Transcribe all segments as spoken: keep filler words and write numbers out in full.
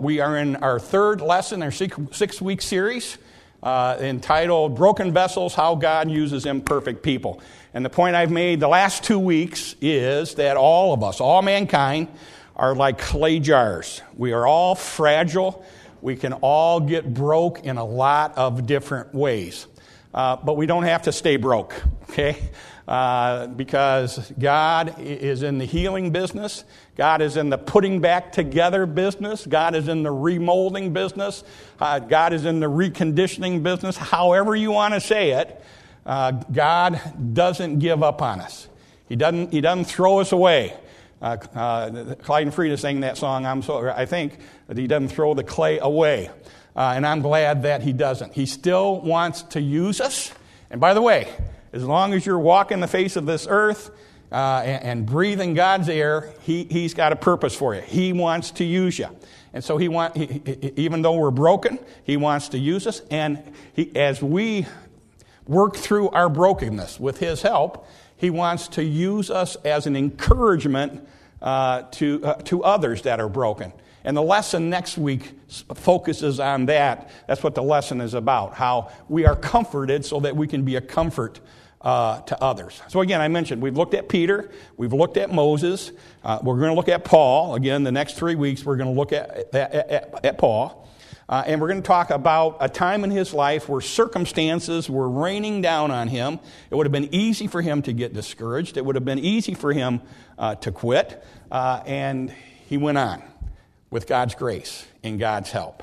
We are in our third lesson, our six-week series uh, entitled Broken Vessels, How God Uses Imperfect People. And the point I've made the last two weeks is that all of us, all mankind, are like clay jars. We are all fragile. We can all get broke in a lot of different ways. Uh, but we don't have to stay broke, okay? Uh, because God is in the healing business. God is in the putting back together business. God is in the remolding business. Uh, God is in the reconditioning business. However you want to say it, uh, God doesn't give up on us. He doesn't. He doesn't throw us away. Uh, uh, Clyde and Frida sang that song. I'm so. I think that He doesn't throw the clay away, uh, and I'm glad that He doesn't. He still wants to use us. And by the way, as long as you're walking the face of this earth uh, and, and breathing God's air, he, He's got a purpose for you. He wants to use you. And so he want, he, he, even though we're broken, He wants to use us. And he, as we work through our brokenness with His help, He wants to use us as an encouragement uh, to, uh, to others that are broken. And the lesson next week focuses on that. That's what the lesson is about, how we are comforted so that we can be a comfort uh, to others. So again, I mentioned we've looked at Peter, we've looked at Moses, uh, we're going to look at Paul. Again, the next three weeks we're going to look at, at, at, at Paul. Uh, and we're going to talk about a time in his life where circumstances were raining down on him. It would have been easy for him to get discouraged. It would have been easy for him uh, to quit. Uh, and he went on with God's grace and God's help.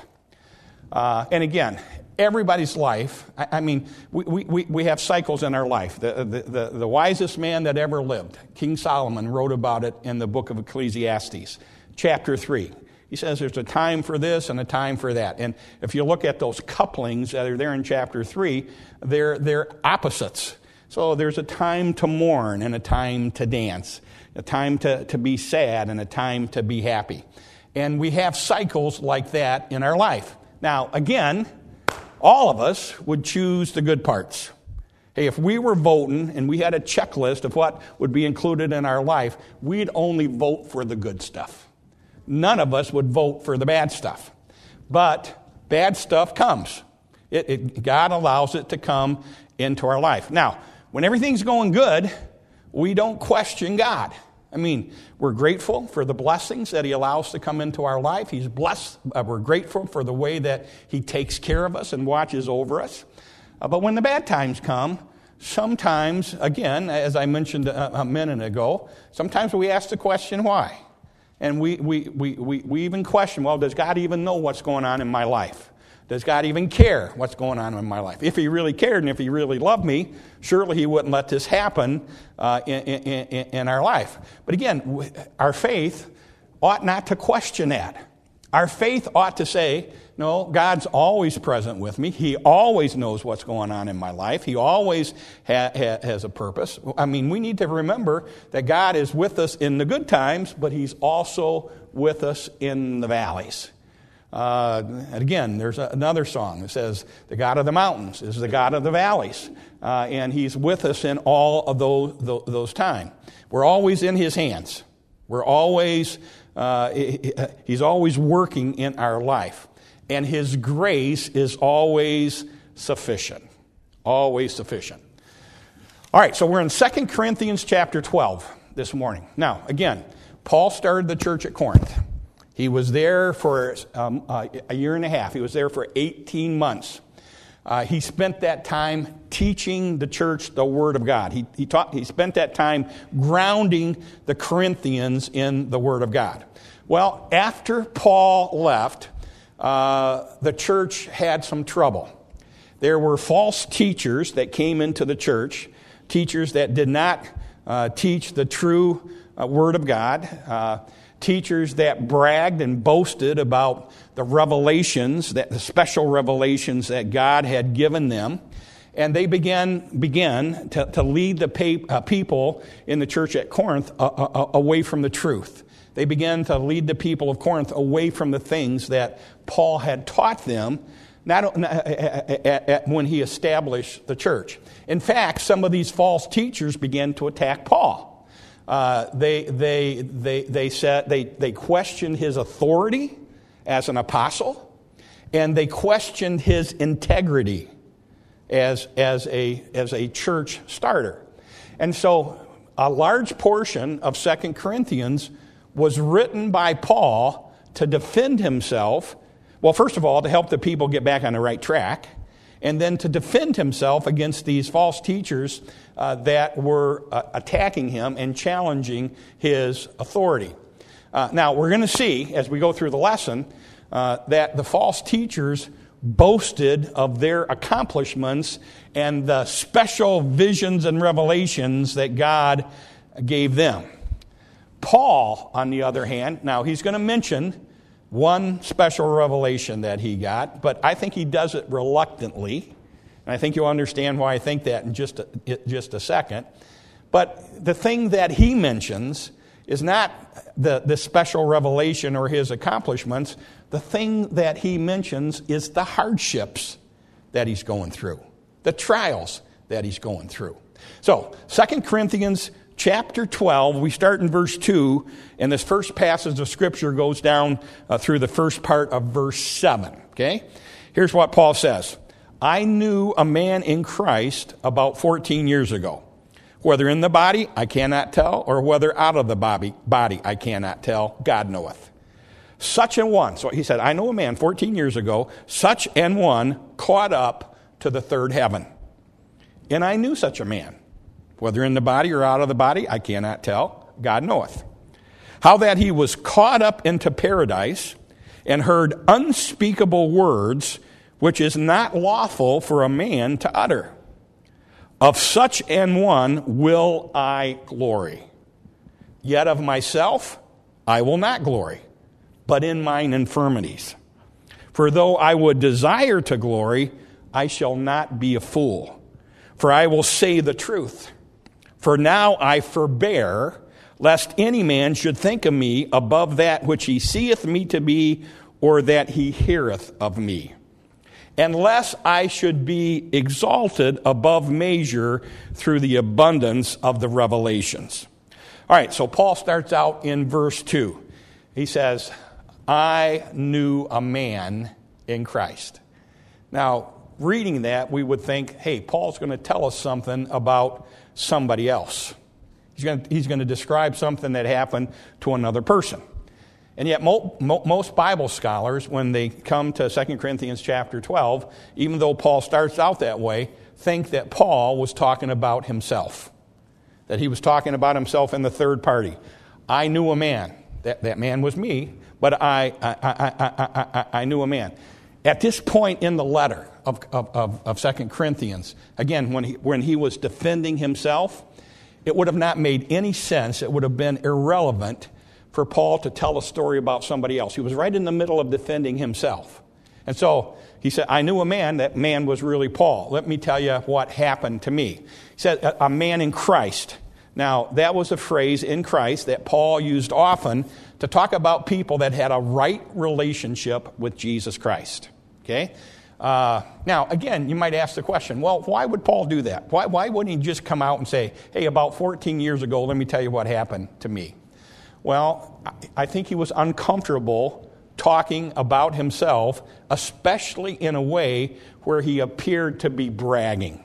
Uh, and again, everybody's life, I, I mean, we, we, we have cycles in our life. The, the, the, the wisest man that ever lived, King Solomon, wrote about it in the book of Ecclesiastes, chapter three. He says there's a time for this and a time for that. And if you look at those couplings that are there in chapter three, they're, they're opposites. So there's a time to mourn and a time to dance, a time to, to be sad and a time to be happy. And we have cycles like that in our life. Now, again, all of us would choose the good parts. Hey, if we were voting and we had a checklist of what would be included in our life, we'd only vote for the good stuff. None of us would vote for the bad stuff. But bad stuff comes. It, it, God allows it to come into our life. Now, when everything's going good, we don't question God. I mean, we're grateful for the blessings that He allows to come into our life. He's blessed. Uh, we're grateful for the way that He takes care of us and watches over us. Uh, but when the bad times come, sometimes, again, as I mentioned a, a minute ago, sometimes we ask the question, why? And we, we, we, we, we even question, well, does God even know what's going on in my life? Does God even care what's going on in my life? If He really cared and if He really loved me, surely He wouldn't let this happen uh, in, in, in our life. But again, our faith ought not to question that. Our faith ought to say, no, God's always present with me. He always knows what's going on in my life. He always ha- ha- has a purpose. I mean, we need to remember that God is with us in the good times, but He's also with us in the valleys. Uh, and again, there's a, another song that says, the God of the mountains is the God of the valleys. Uh, and He's with us in all of those, those, those times. We're always in His hands. We're always, uh, He's always working in our life. And His grace is always sufficient. Always sufficient. All right, so we're in Second Corinthians chapter twelve this morning. Now, again, Paul started the church at Corinth. He was there for um, uh, a year and a half. He was there for eighteen months. Uh, he spent that time teaching the church the Word of God. He, he, taught, he spent that time grounding the Corinthians in the Word of God. Well, after Paul left, uh, the church had some trouble. There were false teachers that came into the church, teachers that did not uh, teach the true uh, Word of God, uh, teachers that bragged and boasted about the revelations, that the special revelations that God had given them. And they began, began to, to lead the pa- uh, people in the church at Corinth uh, uh, away from the truth. They began to lead the people of Corinth away from the things that Paul had taught them not, uh, at, at, when he established the church. In fact, some of these false teachers began to attack Paul. Uh, they they they they said they they questioned his authority as an apostle, and they questioned his integrity as, as, a, as a church starter. And so a large portion of Second Corinthians was written by Paul to defend himself. Well, first of all, to help the people get back on the right track, and then to defend himself against these false teachers uh, that were uh, attacking him and challenging his authority. Uh, now, we're going to see, as we go through the lesson, uh, that the false teachers boasted of their accomplishments and the special visions and revelations that God gave them. Paul, on the other hand, now he's going to mention one special revelation that he got, but I think he does it reluctantly. And I think you'll understand why I think that in just a, just a second. But the thing that he mentions is not the, the special revelation or his accomplishments. The thing that he mentions is the hardships that he's going through, the trials that he's going through. So, Second Corinthians chapter twelve, we start in verse two, and this first passage of Scripture goes down uh, through the first part of verse seven. Okay? Here's what Paul says. I knew a man in Christ about fourteen years ago. Whether in the body, I cannot tell, or whether out of the body, body I cannot tell, God knoweth. Such an one, so he said, I know a man fourteen years ago, such an one caught up to the third heaven. And I knew such a man. Whether in the body or out of the body, I cannot tell, God knoweth. How that he was caught up into paradise and heard unspeakable words, which is not lawful for a man to utter. Of such an one will I glory. Yet of myself I will not glory, but in mine infirmities. For though I would desire to glory, I shall not be a fool. For I will say the truth. For now I forbear, lest any man should think of me above that which he seeth me to be, or that he heareth of me. Unless I should be exalted above measure through the abundance of the revelations. All right, so Paul starts out in verse two. He says, I knew a man in Christ. Now, reading that, we would think, hey, Paul's going to tell us something about somebody else. He's going to, he's going to describe something that happened to another person. And yet mo- mo- most Bible scholars, when they come to Second Corinthians chapter twelve, even though Paul starts out that way, think that Paul was talking about himself. That he was talking about himself in the third party. I knew a man. That, that man was me, but I, I, I, I, I, I knew a man. At this point in the letter of, of, of, of Second Corinthians, again, when he, when he was defending himself, it would have not made any sense. It would have been irrelevant for Paul to tell a story about somebody else. He was right in the middle of defending himself. And so he said, I knew a man. That man was really Paul. Let me tell you what happened to me. He said, a, a man in Christ. Now, that was a phrase in Christ that Paul used often to talk about people that had a right relationship with Jesus Christ. Okay? Uh, now, again, you might ask the question, well, why would Paul do that? Why, why wouldn't he just come out and say, hey, about fourteen years ago, let me tell you what happened to me? Well, I think he was uncomfortable talking about himself, especially in a way where he appeared to be bragging.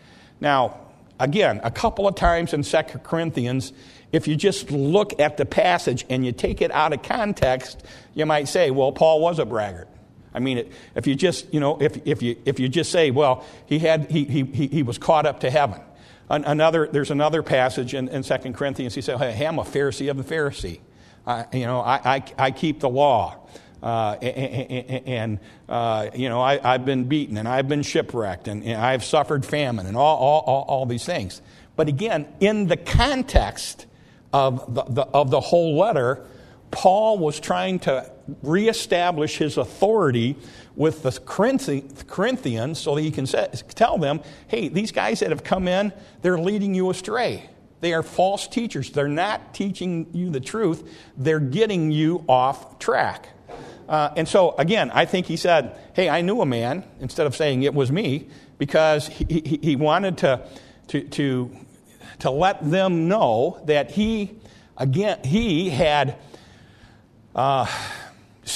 Now, again, a couple of times in Second Corinthians, if you just look at the passage and you take it out of context, you might say, well, Paul was a braggart. I mean, if you just, you know, if if you if you just say, well, he had he he he was caught up to heaven. Another, there's another passage in, in Second Corinthians. He said, hey, I'm a Pharisee of the Pharisee. I, you know, I, I, I keep the law. Uh, and, and uh, you know, I, I've been beaten and I've been shipwrecked and, and I've suffered famine and all, all, all, all these things. But again, in the context of the, the, of the whole letter, Paul was trying to reestablish his authority with the Corinthians so that he can tell them, hey, these guys that have come in, they're leading you astray. They are false teachers. They're not teaching you the truth. They're getting you off track. Uh, and so, again, I think he said, hey, I knew a man, instead of saying it was me, because he, he, he wanted to, to, to, to let them know that he, again, he had... Uh,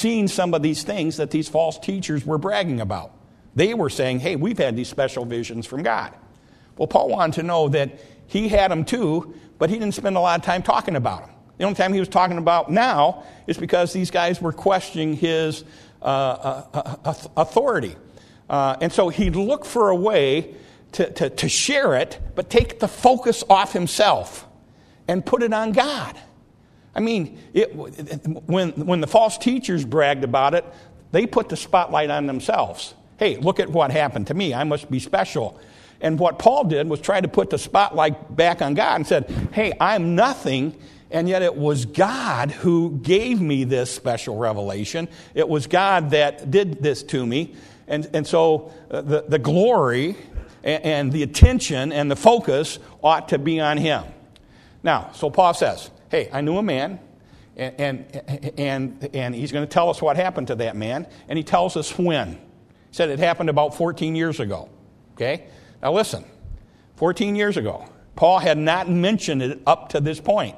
seen some of these things that these false teachers were bragging about. They were saying, hey, we've had these special visions from God. Well, Paul wanted to know that he had them too, but he didn't spend a lot of time talking about them. The only time he was talking about now is because these guys were questioning his uh, uh, uh, authority. Uh, and so he'd look for a way to, to, to share it, but take the focus off himself and put it on God. I mean, it, when, when the false teachers bragged about it, they put the spotlight on themselves. Hey, look at what happened to me. I must be special. And what Paul did was try to put the spotlight back on God and said, hey, I'm nothing, and yet it was God who gave me this special revelation. It was God that did this to me. And, and so the, the glory and, and the attention and the focus ought to be on him. Now, so Paul says, hey, I knew a man, and, and, and, and he's going to tell us what happened to that man, and he tells us when. He said it happened about fourteen years ago. Okay? Now listen, fourteen years ago, Paul had not mentioned it up to this point.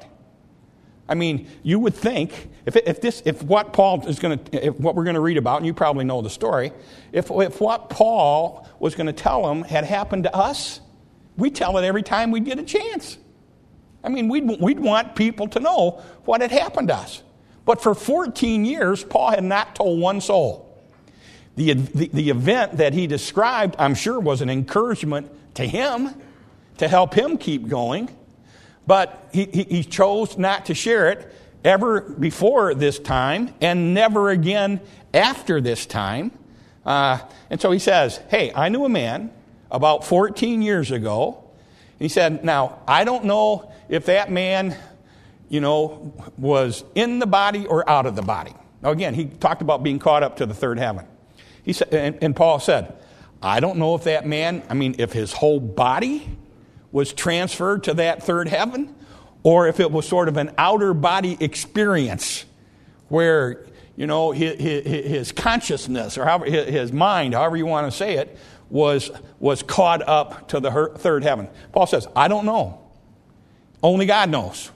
I mean, you would think, if, if this, if what Paul is going to, if what we're going to read about, and you probably know the story, if, if what Paul was going to tell them had happened to us, we'd tell it every time we get a chance. I mean, we'd, we'd want people to know what had happened to us. But for fourteen years, Paul had not told one soul. The, the, the event that he described, I'm sure, was an encouragement to him, to help him keep going. But he, he, he chose not to share it ever before this time and never again after this time. Uh, and so he says, hey, I knew a man about fourteen years ago. He said, now, I don't know if that man, you know, was in the body or out of the body. Now, again, he talked about being caught up to the third heaven. He said, and, and Paul said, I don't know if that man, I mean, if his whole body was transferred to that third heaven, or if it was sort of an outer body experience where, you know, his, his consciousness, or however, his mind, however you want to say it, was, was caught up to the third heaven. Paul says, I don't know. Only God knows.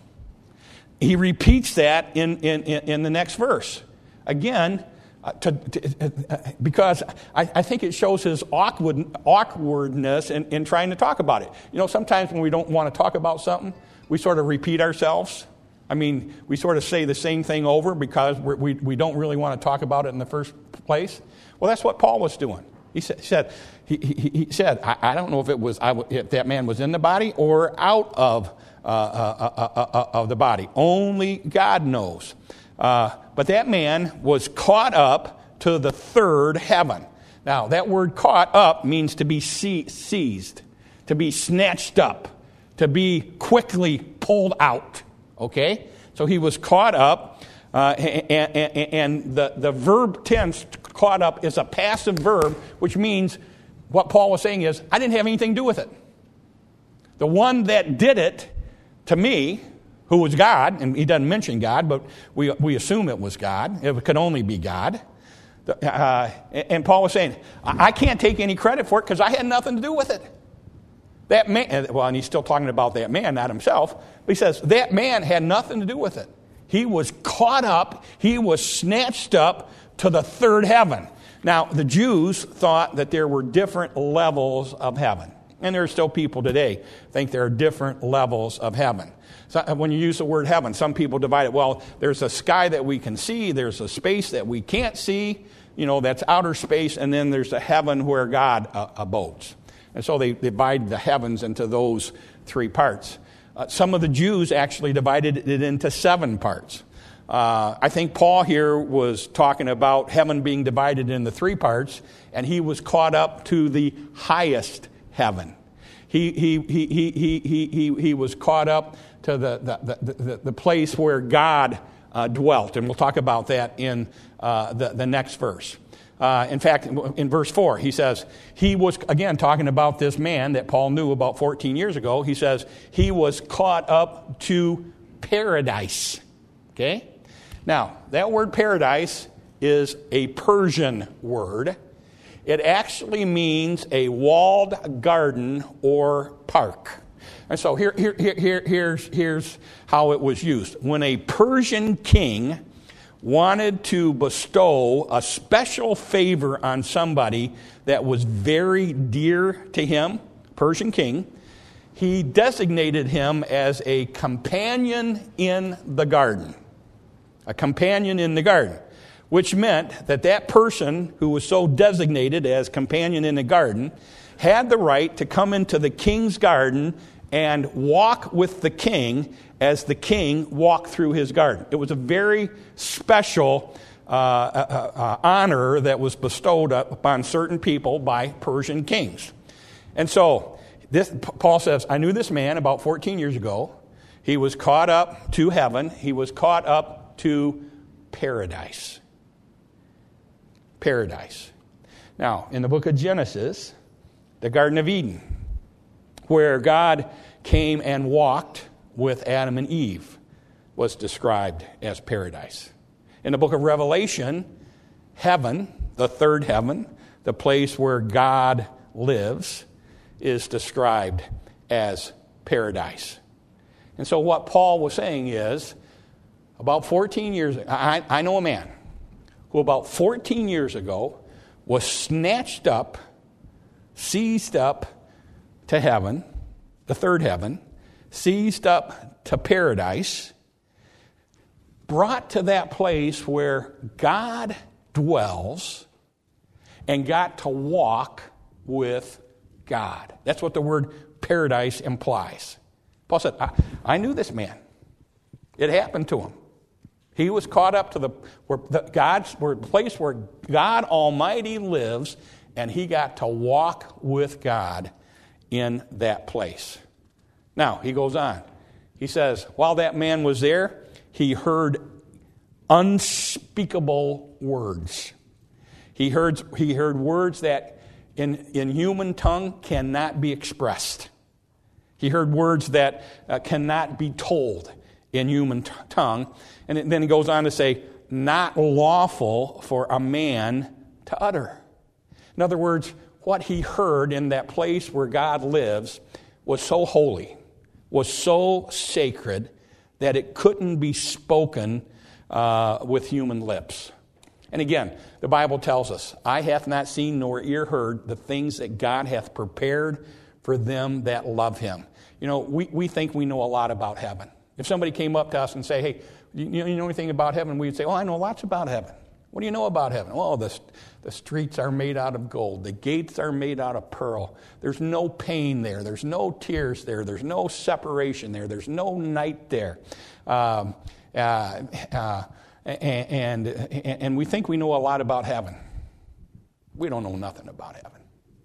He repeats that in, in, in the next verse. Again, uh, to, to, uh, because I, I think it shows his awkward, awkwardness in, in trying to talk about it. You know, sometimes when we don't want to talk about something, we sort of repeat ourselves. I mean, we sort of say the same thing over because we're, we we don't really want to talk about it in the first place. Well, that's what Paul was doing. He said, said he, he, he said, I, I don't know if it was if that man was in the body or out of uh, uh, uh, uh, uh, of the body. Only God knows. Uh, but that man was caught up to the third heaven. Now, that word "caught up" means to be seized, to be snatched up, to be quickly pulled out. Okay, so he was caught up, uh, and, and, and the the verb tense "caught up" is a passive verb, which means what Paul was saying is, I didn't have anything to do with it. The one that did it to me, who was God, and he doesn't mention God, but we we assume it was God. It could only be God. Uh, and Paul was saying, I can't take any credit for it because I had nothing to do with it. That man, well, and he's still talking about that man, not himself, but he says, that man had nothing to do with it. He was caught up, he was snatched up to the third heaven. Now, the Jews thought that there were different levels of heaven. And there are still people today think there are different levels of heaven. So when you use the word heaven, some people divide it. Well, there's a sky that we can see, there's a space that we can't see, you know, that's outer space, and then there's a heaven where God uh, abodes. And so they divide the heavens into those three parts. Uh, some of the Jews actually divided it into seven parts. Uh, I think Paul here was talking about heaven being divided into three parts, and he was caught up to the highest heaven. He he he he he he he, he was caught up to the the, the, the, the place where God uh, dwelt, and we'll talk about that in uh, the, the next verse. Uh, in fact, in verse four, he says, he was, again, talking about this man that Paul knew about fourteen years ago. He says, he was caught up to paradise. Okay? Now, that word paradise is a Persian word. It actually means a walled garden or park. And so here, here, here, here's, here's how it was used. When a Persian king wanted to bestow a special favor on somebody that was very dear to him, Persian king. He designated him as a companion in the garden. A companion in the garden, which meant that that person who was so designated as companion in the garden had the right to come into the king's garden and walk with the king as the king walked through his garden. It was a very special uh, uh, uh, honor that was bestowed upon certain people by Persian kings. And so, this, Paul says, I knew this man about fourteen years ago. He was caught up to heaven. He was caught up to paradise. Paradise. Now, in the book of Genesis, the Garden of Eden, where God came and walked with Adam and Eve, was described as paradise. In the book of Revelation, heaven, the third heaven, the place where God lives, is described as paradise. And so what Paul was saying is, about fourteen years ago, I, I know a man who about fourteen years ago was snatched up, seized up to heaven, the third heaven, seized up to paradise, brought to that place where God dwells, and got to walk with God. That's what the word paradise implies. Paul said, I, I knew this man. It happened to him. He was caught up to the where the God's where place where God Almighty lives, and he got to walk with God in that place. Now, he goes on. He says, while that man was there, he heard unspeakable words. He heard, he heard words that in, in human tongue cannot be expressed. He heard words that uh, cannot be told in human t- tongue. And then he goes on to say, not lawful for a man to utter. In other words, what he heard in that place where God lives was so holy, was so sacred, that it couldn't be spoken uh, with human lips. And again, the Bible tells us, eye hath not seen nor ear heard the things that God hath prepared for them that love him. You know, we, we think we know a lot about heaven. If somebody came up to us and say, hey, you, you know anything about heaven? We'd say, oh, I know lots about heaven. What do you know about heaven? Well, the, the streets are made out of gold. The gates are made out of pearl. There's no pain there. There's no tears there. There's no separation there. There's no night there. Um, uh, uh, and, and, and we think we know a lot about heaven. We don't know nothing about heaven.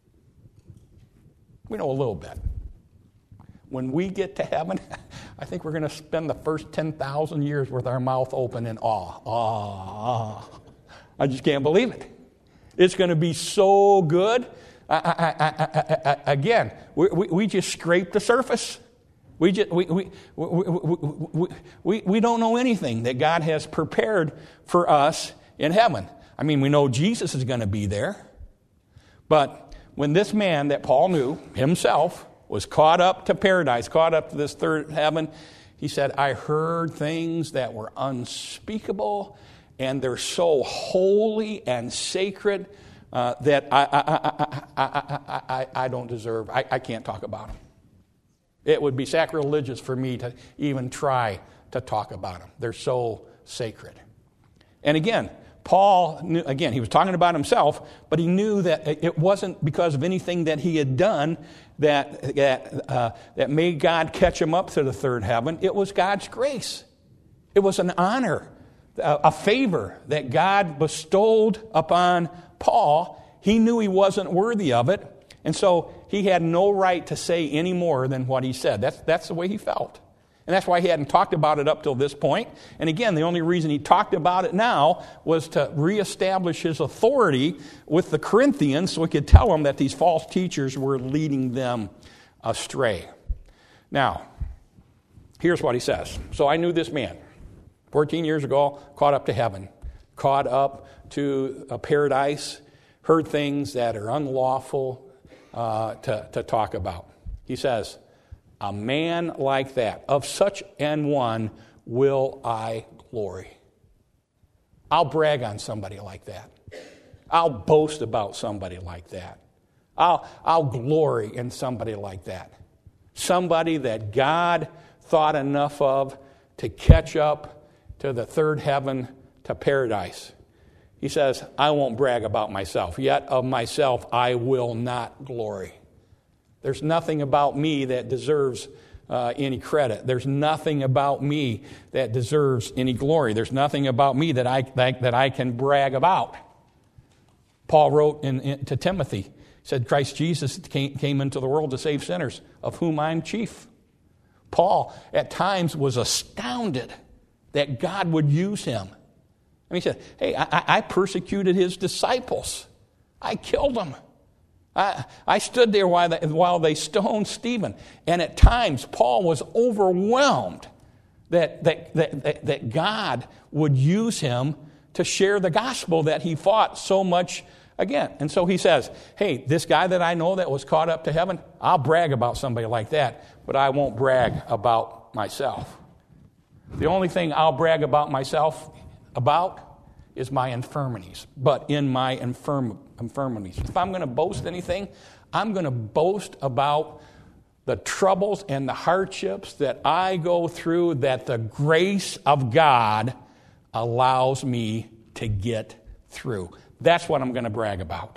We know a little bit. When we get to heaven, I think we're going to spend the first ten thousand years with our mouth open in awe. Awe. I just can't believe it. It's going to be so good. I, I, I, I, again, we, we, we just scraped the surface. We, just, we, we, we, we, we, we don't know anything that God has prepared for us in heaven. I mean, we know Jesus is going to be there. But when this man that Paul knew himself was caught up to paradise, caught up to this third heaven, he said, I heard things that were unspeakable, and they're so holy and sacred uh, that I, I, I, I, I, I, I don't deserve, I, I can't talk about them. It would be sacrilegious for me to even try to talk about them. They're so sacred. And again, Paul knew, again, he was talking about himself, but he knew that it wasn't because of anything that he had done that that uh, that made God catch him up to the third heaven. It was God's grace. It was an honor, a favor that God bestowed upon Paul. He knew he wasn't worthy of it, and so he had no right to say any more than what he said. That's that's the way he felt. And that's why he hadn't talked about it up till this point. And again, the only reason he talked about it now was to reestablish his authority with the Corinthians so he could tell them that these false teachers were leading them astray. Now, here's what he says. So I knew this man fourteen years ago, caught up to heaven, caught up to a paradise, heard things that are unlawful uh, to, to talk about. He says, a man like that, of such an one will I glory. I'll brag on somebody like that. I'll boast about somebody like that. I'll, I'll glory in somebody like that. Somebody that God thought enough of to catch up to the third heaven, to paradise. He says, I won't brag about myself, yet of myself I will not glory. There's nothing about me that deserves uh, any credit. There's nothing about me that deserves any glory. There's nothing about me that I that, that I can brag about. Paul wrote in, in, to Timothy, he said, Christ Jesus came, came into the world to save sinners, of whom I'm chief. Paul, at times, was astounded that God would use him. And he said, hey, I, I persecuted his disciples. I killed them. I, I stood there while they, while they stoned Stephen. And at times, Paul was overwhelmed that, that, that, that God would use him to share the gospel that he fought so much again. And so he says, hey, this guy that I know that was caught up to heaven, I'll brag about somebody like that, but I won't brag about myself. The only thing I'll brag about myself about is my infirmities, but in my infirm, infirmities. If I'm going to boast anything, I'm going to boast about the troubles and the hardships that I go through, that the grace of God allows me to get through. That's what I'm going to brag about.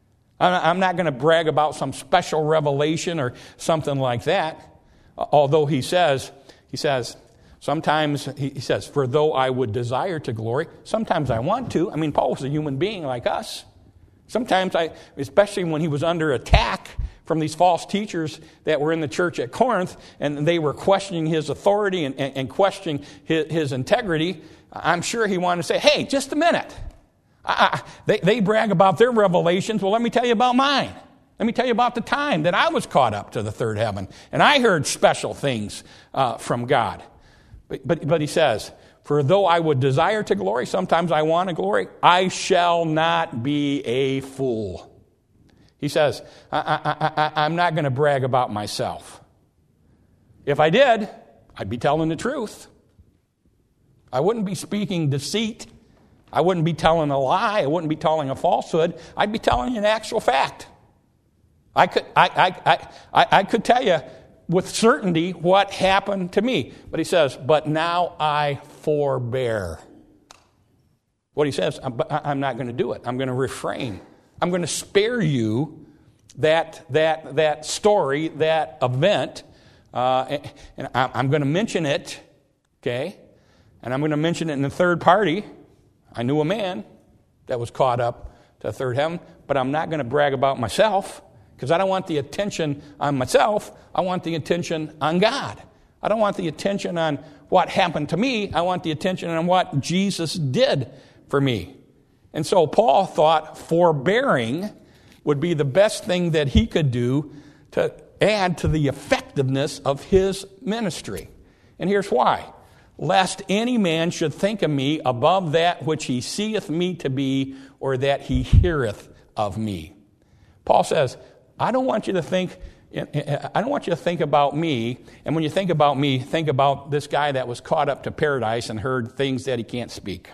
I'm not going to brag about some special revelation or something like that. Although he says, he says, sometimes he says, for though I would desire to glory, sometimes I want to. I mean, Paul was a human being like us. Sometimes I, especially when he was under attack from these false teachers that were in the church at Corinth, and they were questioning his authority and, and, and questioning his, his integrity, I'm sure he wanted to say, hey, just a minute. I, I, they, they brag about their revelations. Well, let me tell you about mine. Let me tell you about the time that I was caught up to the third heaven, and I heard special things uh, from God. But, but, but he says, for though I would desire to glory, sometimes I want to glory, I shall not be a fool. He says, I, I, I, I'm not going to brag about myself. If I did, I'd be telling the truth. I wouldn't be speaking deceit. I wouldn't be telling a lie. I wouldn't be telling a falsehood. I'd be telling you an actual fact. I could, I, I, I, I, I could tell you with certainty what happened to me. But he says, but now I forbear. What he says, I'm, I'm not going to do it. I'm going to refrain. I'm going to spare you that, that, that story, that event. Uh, and I'm going to mention it, okay? And I'm going to mention it in the third party. I knew a man that was caught up to third heaven, but I'm not going to brag about myself because I don't want the attention on myself. I want the attention on God. I don't want the attention on what happened to me. I want the attention on what Jesus did for me. And so Paul thought forbearing would be the best thing that he could do to add to the effectiveness of his ministry. And here's why. Lest any man should think of me above that which he seeth me to be, or that he heareth of me. Paul says, I don't want you to think, I don't want you to think about me, and when you think about me, think about this guy that was caught up to paradise and heard things that he can't speak.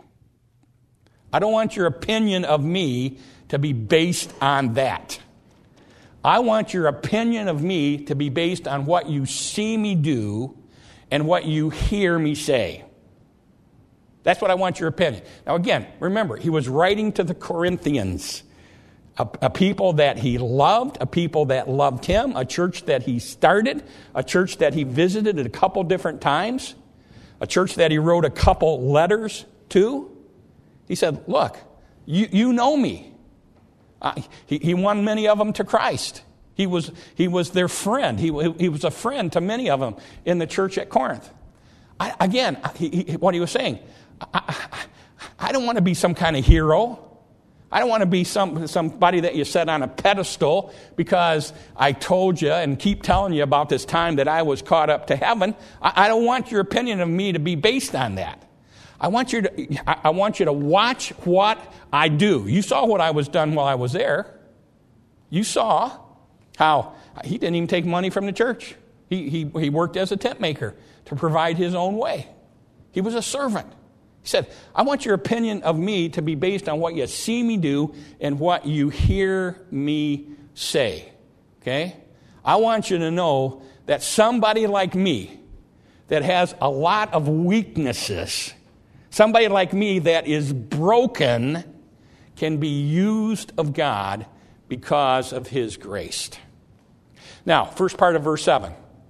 I don't want your opinion of me to be based on that. I want your opinion of me to be based on what you see me do and what you hear me say. That's what I want your opinion. Now again, remember, he was writing to the Corinthians, a, a people that he loved, a people that loved him, a church that he started, a church that he visited a couple different times, a church that he wrote a couple letters to. He said, look, you, you know me. Uh, he, he won many of them to Christ. He was, he was their friend. He, he was a friend to many of them in the church at Corinth. I, again, he, he, what he was saying, I, I, I don't want to be some kind of hero. I don't want to be some somebody that you set on a pedestal because I told you and keep telling you about this time that I was caught up to heaven. I, I don't want your opinion of me to be based on that. I want you to, I, I want you to watch what I do. You saw what I was done while I was there. You saw how he didn't even take money from the church. He, he, he worked as a tent maker to provide his own way. He was a servant. He said, I want your opinion of me to be based on what you see me do and what you hear me say. Okay? I want you to know that somebody like me that has a lot of weaknesses, somebody like me that is broken, can be used of God because of his grace. Now, first part of verse seven.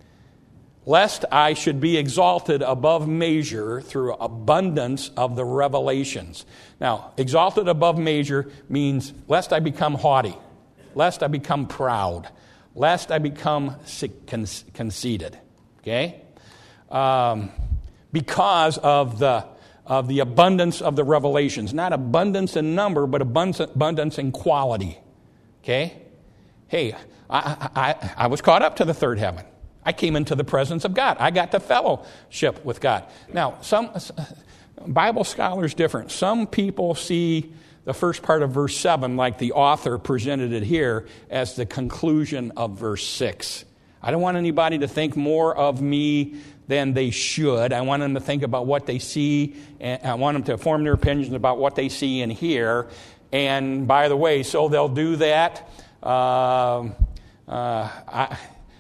Lest I should be exalted above measure through abundance of the revelations. Now, exalted above measure means lest I become haughty, lest I become proud, lest I become conceited. Okay? Um, because of the of the abundance of the revelations. Not abundance in number, but abundance, abundance in quality. Okay? Hey, I, I, I was caught up to the third heaven. I came into the presence of God. I got to fellowship with God. Now, some Bible scholars different. Some people see the first part of verse seven, like the author presented it here, as the conclusion of verse six. I don't want anybody to think more of me than they should. I want them to think about what they see, and I want them to form their opinions about what they see and hear. And by the way, so they'll do that. Uh, uh, I,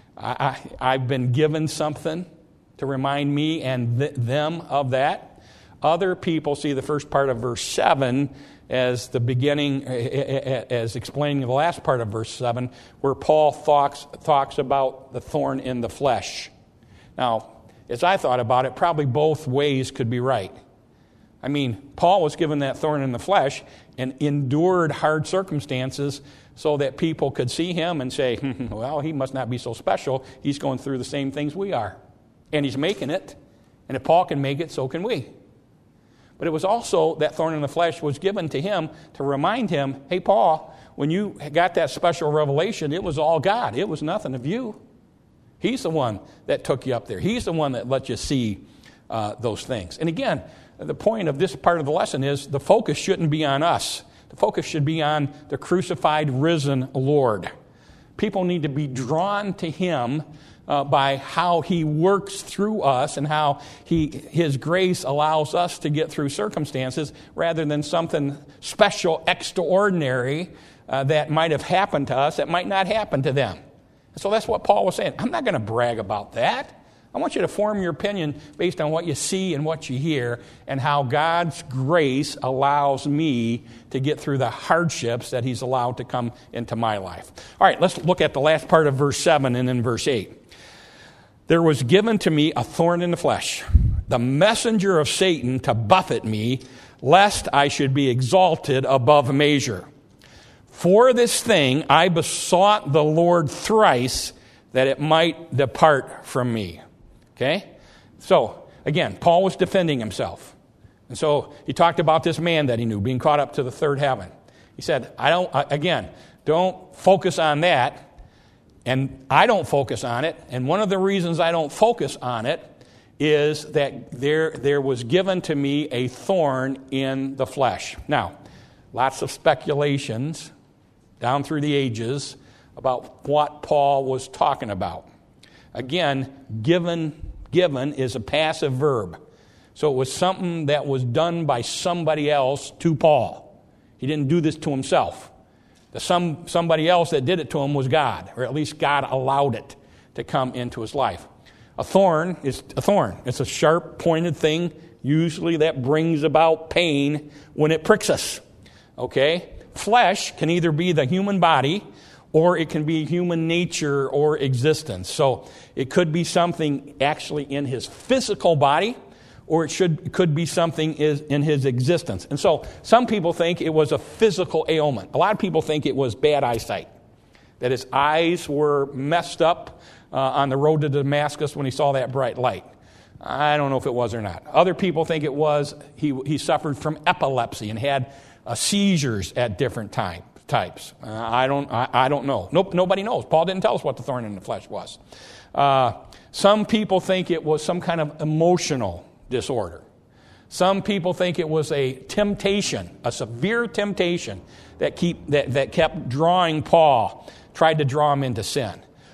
I, I've been given something to remind me and th- them of that. Other people see the first part of verse seven as the beginning, as explaining the last part of verse seven, where Paul talks, talks about the thorn in the flesh. Now, as I thought about it, probably both ways could be right. I mean, Paul was given that thorn in the flesh and endured hard circumstances so that people could see him and say, well, he must not be so special. He's going through the same things we are. And he's making it. And if Paul can make it, so can we. But it was also that thorn in the flesh was given to him to remind him, hey, Paul, when you got that special revelation, it was all God. It was nothing of you. He's the one that took you up there. He's the one that let you see uh, those things. And again, the point of this part of the lesson is the focus shouldn't be on us. The focus should be on the crucified, risen Lord. People need to be drawn to him uh, by how he works through us and how he his grace allows us to get through circumstances rather than something special, extraordinary uh, that might have happened to us that might not happen to them. So that's what Paul was saying. I'm not going to brag about that. I want you to form your opinion based on what you see and what you hear and how God's grace allows me to get through the hardships that he's allowed to come into my life. All right, let's look at the last part of verse seven and then verse eight. There was given to me a thorn in the flesh, the messenger of Satan to buffet me, lest I should be exalted above measure. For this thing I besought the Lord thrice that it might depart from me. Okay? So, again, Paul was defending himself. And so he talked about this man that he knew being caught up to the third heaven. He said, I don't, again, don't focus on that. And I don't focus on it. And one of the reasons I don't focus on it is that there, there was given to me a thorn in the flesh. Now, lots of speculations down through the ages about what Paul was talking about. Again, given, given is a passive verb. So it was something that was done by somebody else to Paul. He didn't do this to himself. The some, somebody else that did it to him was God, or at least God allowed it to come into his life. A thorn is a thorn. It's a sharp, pointed thing, usually that brings about pain when it pricks us. Okay? Flesh can either be the human body, or it can be human nature or existence. So it could be something actually in his physical body, or it should it could be something is in his existence. And so some people think it was a physical ailment. A lot of people think it was bad eyesight, that his eyes were messed up uh, on the road to Damascus when he saw that bright light. I don't know if it was or not. Other people think it was he, he suffered from epilepsy and had uh, seizures at different times. Types. Uh, I don't. I, I don't know. Nope. Nobody knows. Paul didn't tell us what the thorn in the flesh was. Uh, some people think it was some kind of emotional disorder. Some people think it was a temptation, a severe temptation that keep that, that kept drawing Paul, tried to draw him into sin.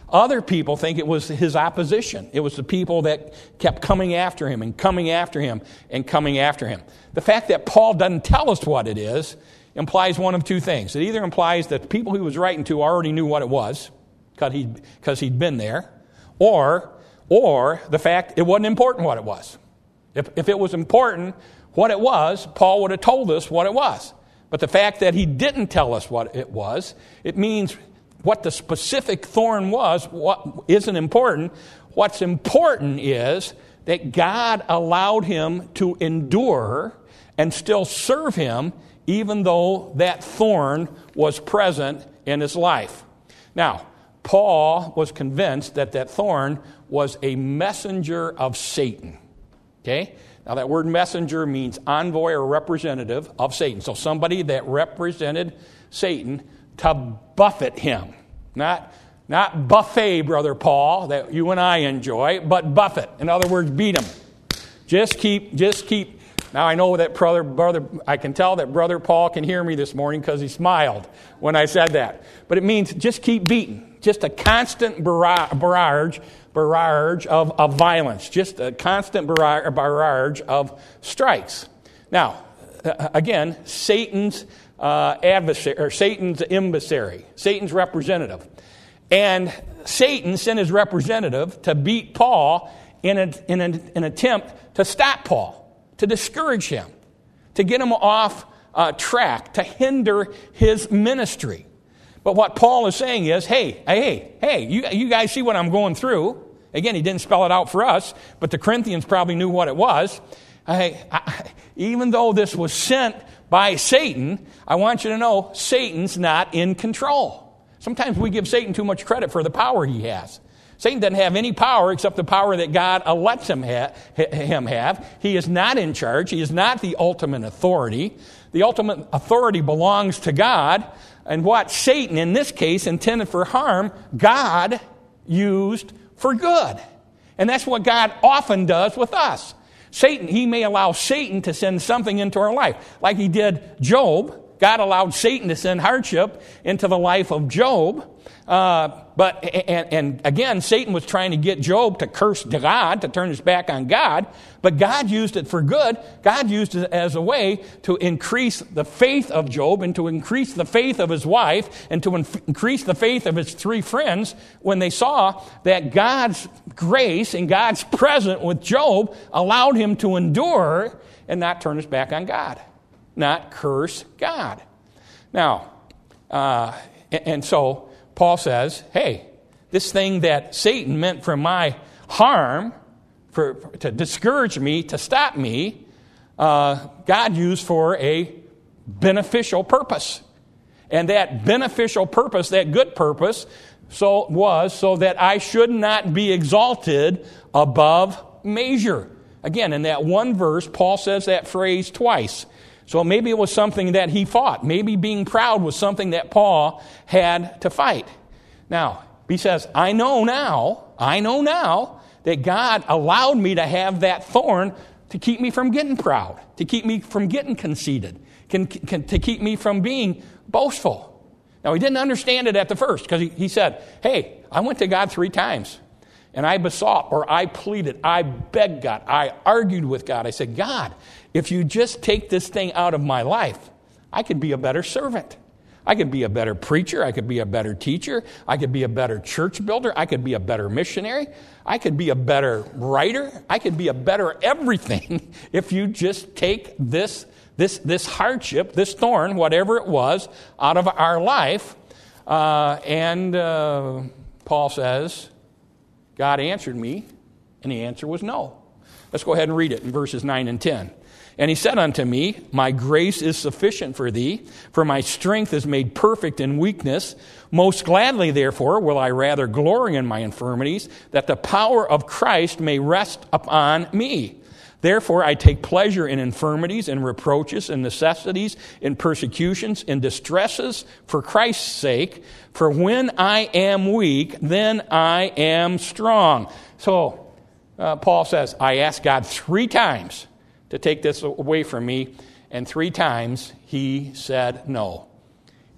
Other people think it was his opposition. It was the people that kept coming after him and coming after him and coming after him. The fact that Paul doesn't tell us what it is implies one of two things. It either implies that the people he was writing to already knew what it was because he'd, because he'd been there, or, or the fact it wasn't important what it was. If, if it was important what it was, Paul would have told us what it was. But the fact that he didn't tell us what it was, it means what the specific thorn was what isn't important. What's important is that God allowed him to endure and still serve him even though that thorn was present in his life. Now, Paul was convinced that that thorn was a messenger of Satan. Okay? Now, that word messenger means envoy or representative of Satan. So somebody that represented Satan to buffet him. Not, not buffet, Brother Paul, that you and I enjoy, but buffet. In other words, beat him. Just keep, just keep. Now, I know that brother, brother, I can tell that Brother Paul can hear me this morning because he smiled when I said that. But it means just keep beating. Just a constant barrage, barrage of, of violence. Just a constant barrage of strikes. Now, again, Satan's uh, adversary, or Satan's emissary, Satan's representative. And Satan sent his representative to beat Paul in, a, in a, an attempt to stop Paul, to discourage him, to get him off uh, track, to hinder his ministry. But what Paul is saying is, hey, hey, hey, you, you guys see what I'm going through. Again, he didn't spell it out for us, but the Corinthians probably knew what it was. I, I, even though this was sent by Satan, I want you to know Satan's not in control. Sometimes we give Satan too much credit for the power he has. Satan doesn't have any power except the power that God lets him, ha- him have. He is not in charge. He is not the ultimate authority. The ultimate authority belongs to God. And what Satan, in this case, intended for harm, God used for good. And that's what God often does with us. Satan, he may allow Satan to send something into our life. Like he did Job. God allowed Satan to send hardship into the life of Job. Uh, but and, and again, Satan was trying to get Job to curse God, to turn his back on God. But God used it for good. God used it as a way to increase the faith of Job and to increase the faith of his wife and to inf- increase the faith of his three friends when they saw that God's grace and God's presence with Job allowed him to endure and not turn his back on God, not curse God. Now, uh, and, and so Paul says, hey, this thing that Satan meant for my harm, for, for to discourage me, to stop me, uh, God used for a beneficial purpose. And that beneficial purpose, that good purpose, so was so that I should not be exalted above measure. Again, in that one verse, Paul says that phrase twice. So maybe it was something that he fought. Maybe being proud was something that Paul had to fight. Now, he says, I know now, I know now that God allowed me to have that thorn to keep me from getting proud, to keep me from getting conceited, can, can, to keep me from being boastful. Now, he didn't understand it at the first because he, he said, hey, I went to God three times. And I besought, or I pleaded, I begged God, I argued with God. I said, God, if you just take this thing out of my life, I could be a better servant. I could be a better preacher. I could be a better teacher. I could be a better church builder. I could be a better missionary. I could be a better writer. I could be a better everything if you just take this, this, this hardship, this thorn, whatever it was, out of our life. Uh, and uh, Paul says, God answered me, and the answer was no. Let's go ahead and read it in verses nine and ten. And he said unto me, my grace is sufficient for thee, for my strength is made perfect in weakness. Most gladly, therefore, will I rather glory in my infirmities, that the power of Christ may rest upon me. Therefore, I take pleasure in infirmities, in reproaches, in necessities, in persecutions, in distresses, for Christ's sake. For when I am weak, then I am strong. So, uh, Paul says, I asked God three times to take this away from me, and three times he said no.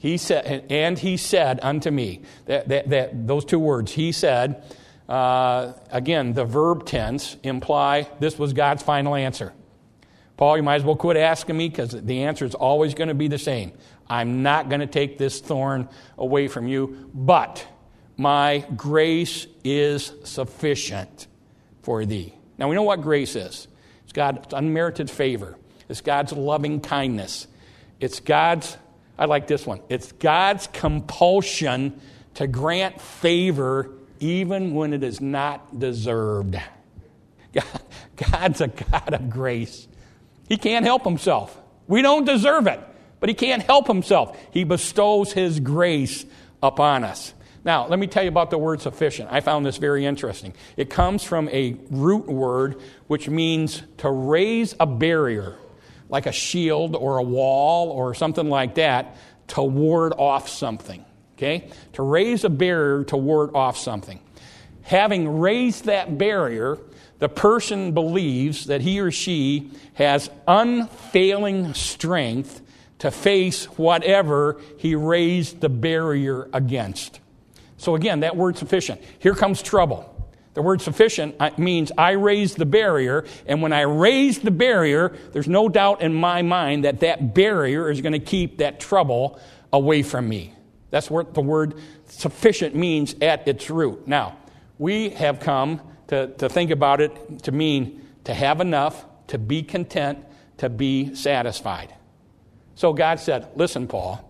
He said, and he said unto me, that, that, that those two words, he said, uh, again, the verb tense imply this was God's final answer. Paul, you might as well quit asking me because the answer is always going to be the same. I'm not going to take this thorn away from you, but my grace is sufficient for thee. Now, we know what grace is. It's God's unmerited favor. It's God's loving kindness. It's God's, I like this one, it's God's compulsion to grant favor even when it is not deserved. God, God's a God of grace. He can't help himself. We don't deserve it, but he can't help himself. He bestows his grace upon us. Now, let me tell you about the word sufficient. I found this very interesting. It comes from a root word which means to raise a barrier, like a shield or a wall or something like that, to ward off something. Okay? To raise a barrier to ward off something. Having raised that barrier, the person believes that he or she has unfailing strength to face whatever he raised the barrier against. So again, that word sufficient. Here comes trouble. The word sufficient means I raised the barrier, and when I raised the barrier, there's no doubt in my mind that that barrier is going to keep that trouble away from me. That's what the word sufficient means at its root. Now, we have come to, to think about it to mean to have enough, to be content, to be satisfied. So God said, listen, Paul,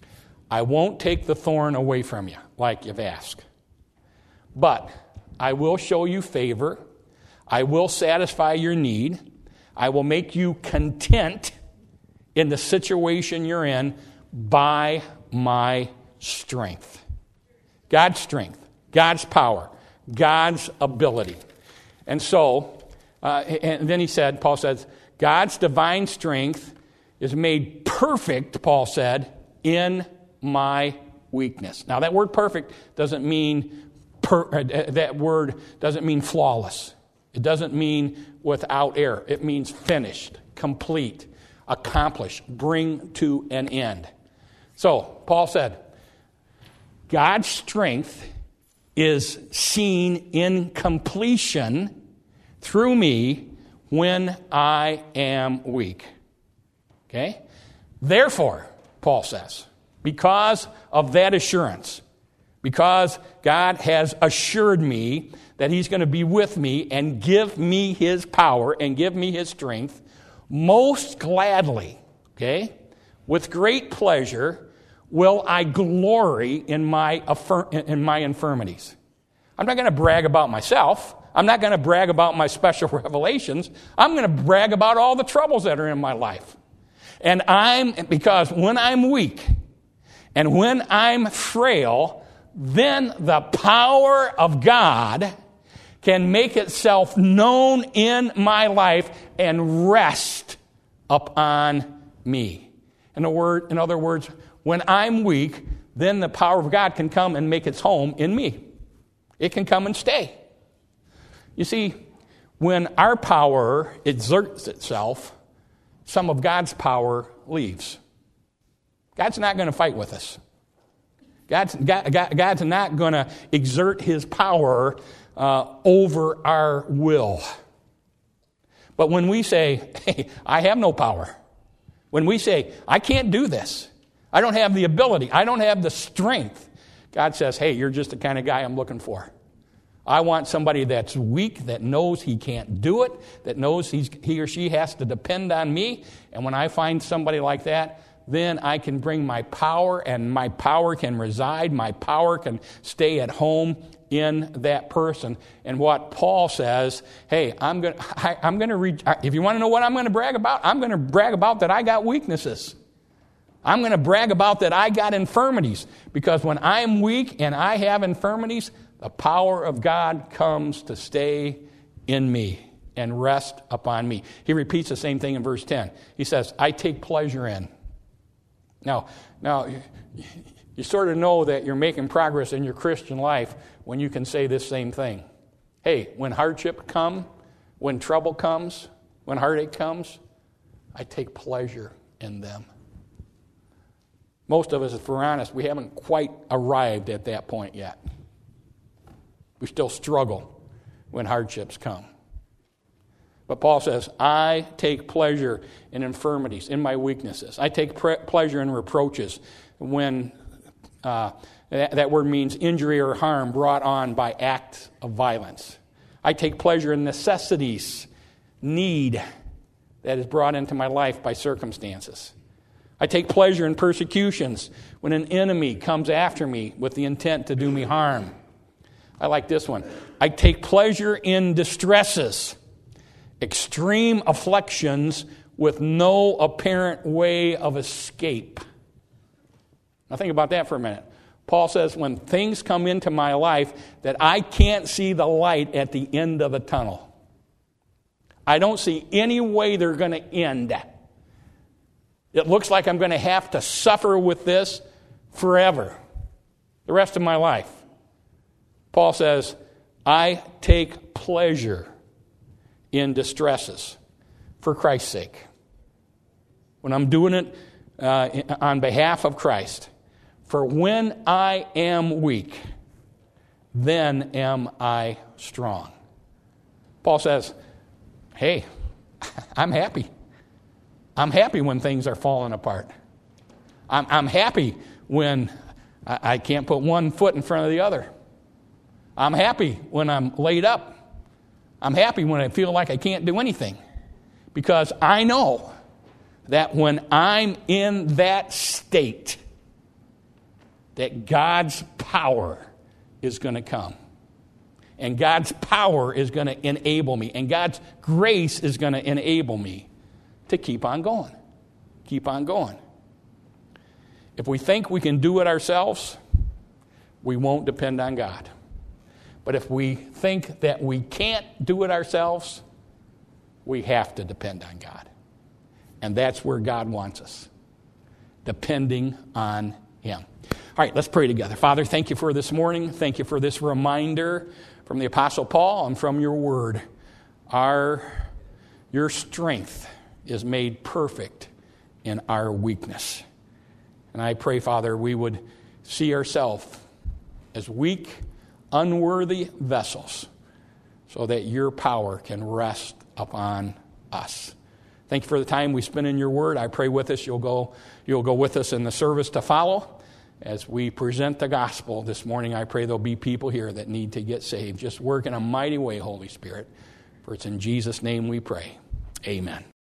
I won't take the thorn away from you, like you've asked. But I will show you favor. I will satisfy your need. I will make you content in the situation you're in by my strength. God's strength, God's power, God's ability. And so, uh, and then he said, Paul says, God's divine strength is made perfect, Paul said, in my weakness. Now, that word perfect doesn't mean, per, uh, that word doesn't mean flawless. It doesn't mean without error. It means finished, complete, accomplished, bring to an end. So, Paul said, God's strength is seen in completion through me when I am weak. Okay? Therefore, Paul says, because of that assurance, because God has assured me that he's going to be with me and give me his power and give me his strength, most gladly, okay, with great pleasure, will I glory in my, in my infirmities. I'm not going to brag about myself. I'm not going to brag about my special revelations. I'm going to brag about all the troubles that are in my life. And I'm, because when I'm weak and when I'm frail, then the power of God can make itself known in my life and rest upon me. In, a word, in other words, when I'm weak, then the power of God can come and make its home in me. It can come and stay. You see, when our power exerts itself, some of God's power leaves. God's not going to fight with us. God's, God, God, God's not going to exert his power uh, over our will. But when we say, hey, I have no power. When we say, I can't do this. I don't have the ability. I don't have the strength. God says, hey, you're just the kind of guy I'm looking for. I want somebody that's weak, that knows he can't do it, that knows he's, he or she has to depend on me. And when I find somebody like that, then I can bring my power, and my power can reside, my power can stay at home in that person. And what Paul says, hey, I'm going to, I'm going to read, if you want to know what I'm going to brag about, I'm going to brag about that I got weaknesses. I'm going to brag about that I got infirmities, because when I'm weak and I have infirmities, the power of God comes to stay in me and rest upon me. He repeats the same thing in verse ten. He says, I take pleasure in. Now, now you sort of know that you're making progress in your Christian life when you can say this same thing. Hey, when hardship comes, when trouble comes, when heartache comes, I take pleasure in them. Most of us, if we're honest, we haven't quite arrived at that point yet. We still struggle when hardships come. But Paul says, I take pleasure in infirmities, in my weaknesses. I take pre- pleasure in reproaches when uh, that, that word means injury or harm brought on by acts of violence. I take pleasure in necessities, need that is brought into my life by circumstances. I take pleasure in persecutions when an enemy comes after me with the intent to do me harm. I like this one. I take pleasure in distresses, extreme afflictions with no apparent way of escape. Now think about that for a minute. Paul says when things come into my life that I can't see the light at the end of the tunnel. I don't see any way they're going to end. It looks like I'm going to have to suffer with this forever, the rest of my life. Paul says, I take pleasure in distresses for Christ's sake. When I'm doing it uh, on behalf of Christ. For when I am weak, then am I strong. Paul says, hey, I'm happy. I'm happy when things are falling apart. I'm, I'm happy when I, I can't put one foot in front of the other. I'm happy when I'm laid up. I'm happy when I feel like I can't do anything. Because I know that when I'm in that state, that God's power is going to come. And God's power is going to enable me. And God's grace is going to enable me to keep on going. Keep on going. If we think we can do it ourselves, we won't depend on God. But if we think that we can't do it ourselves, we have to depend on God. And that's where God wants us, depending on Him. All right, let's pray together. Father, thank you for this morning. Thank you for this reminder from the Apostle Paul and from your word. Our, your strength is made perfect in our weakness. And I pray, Father, we would see ourselves as weak, unworthy vessels so that your power can rest upon us. Thank you for the time we spend in your word. I pray with us, you'll go, you'll go with us in the service to follow. As we present the gospel this morning, I pray there'll be people here that need to get saved. Just work in a mighty way, Holy Spirit. For it's in Jesus' name we pray. Amen.